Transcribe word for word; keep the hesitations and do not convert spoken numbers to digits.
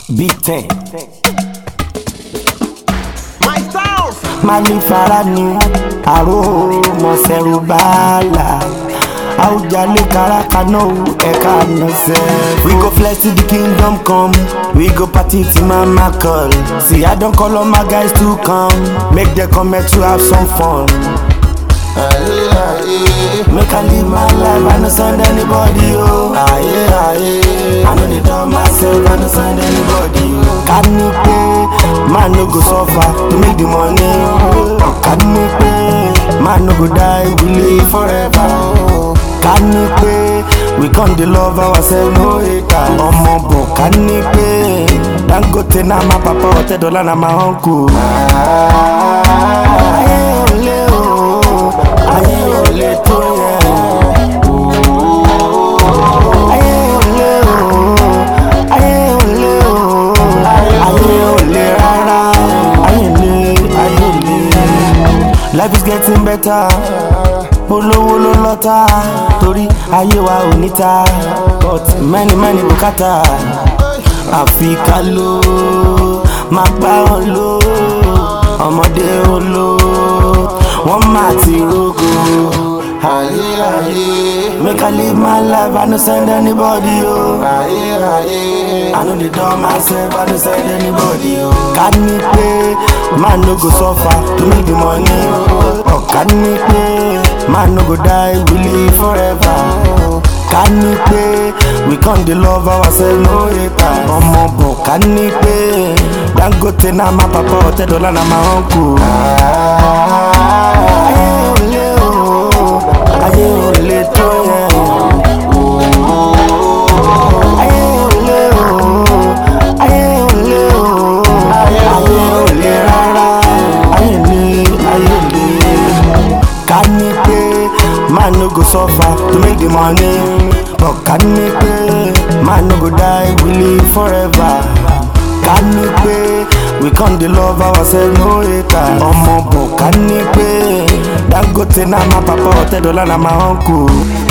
Big ten. My styles. Mali Farani, Aro Moseru Bala. Aujale Karakano, Eka no say. We go flex till the kingdom come. We go party till mama call. See, I don't call all my guys to come. Make them come here to have some fun. Aye, aye. Make I live my life, I no send anybody, oh. Aye, aye. I know they done myself, I no send anybody, oh. Can you pay? Man no go suffer to make the money, oh. Can you pay? Man no go die, we live forever, oh. Can you pay? We can't love ourselves, no hater. Omo bo, can you pay? Don't go to na my papa, or te dollar na my uncle. Aye, ole, oh. Aye, ole, to ye. Aye, ole, oh. Aye, ole, oh. Aye, ole, rara. Aye, ole, aye, ole. Life is getting better. Olówó ló lọ́tà torí ayé wa ò níta, but many many bùkátà àfi ká ló máa bá wọn lò, ọmọdé ò lò wọ́n máa ti rógò. Ayé ayé, make I live my life, I no send anybody, oh. Ayé ayé, I know they done myself, I no send anybody, oh. Can you pay? Man no go suffer to make the money, oh. Can you pay? Man no go die, we live forever. Can you pay? We can't love ourselves, no hater. Omo bo, can you pay? Don't go to na my papa, or te dollar na my uncle. Aye, ole, oh. Aye, ole, to ye. Aye, ole, oh. Aye, ole, oh. Aye, ole, rara. Aye, ole, aye, ole. Can you pay? Man no go suffer to make the money, but can you pay? Man no go die, we live forever. Can you pay? We can't love ourselves, no hater. Omo bo, can you pay? Don't go to na my papa, or te dollar na my uncle.